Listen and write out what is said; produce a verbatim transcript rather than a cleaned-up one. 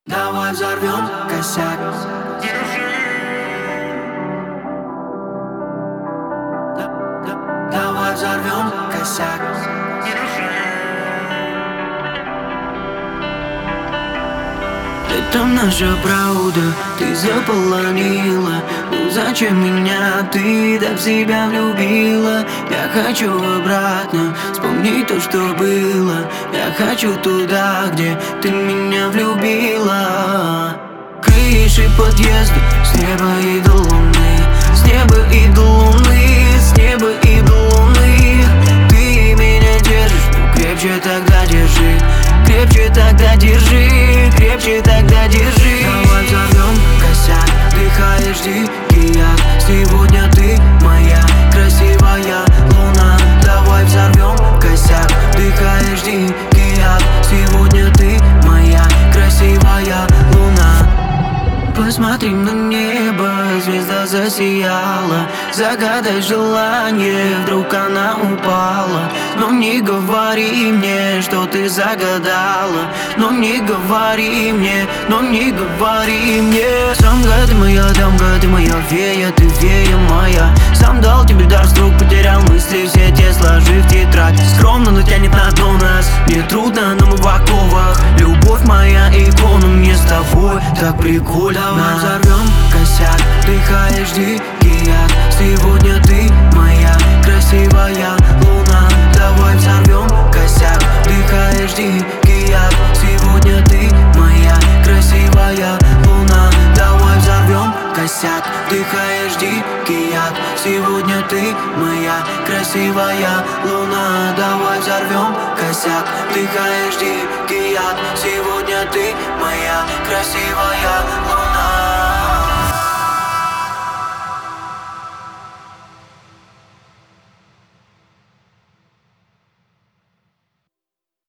Давай взорвем косяк. Давай взорвем косяк. Это наша правда, ты заполонила. Ну зачем меня ты так в себя влюбила? Я хочу обратно вспомнить то, что было. Я хочу туда, где ты меня влюбила. Крыши подъезда, с неба и до луны, с неба и до луны, с неба и до луны. Ты меня держишь, ну крепче тогда держи, крепче тогда держи, крепче тогда держи. Давай взорвем косяк, дыхаешь дикий яд. Сегодня ты моя красивая луна. Давай взорвем косяк, дыхаешь дикий яд. Сегодня ты моя красивая луна. Посмотри на небо, звезда засияла. Загадай желание, вдруг она упала. Но не говори мне, что ты загадала. Но не говори мне, но не говори мне. Самка ты моя, дамка ты моя, фея, ты фея моя. Сам дал тебе дар, вдруг потерял мысли, все те сложив в тетрадь. Скромно, но тянет на дно нас, не трудно, но мы в оковах. Любовь моя икона, мне с тобой так прикольно. Давай взорвем косяк, дыхаешь дикий яд. Сегодня ты моя красивая луна. Давай взорвем косяк, дыхаешь дикий яд. Сегодня ты моя красивая луна. Давай взорвем косяк, дыхаешь дикий яд. Сегодня ты моя красивая луна. Давай взорвем косяк, дыхаешь дикий яд. Сегодня ты моя красивая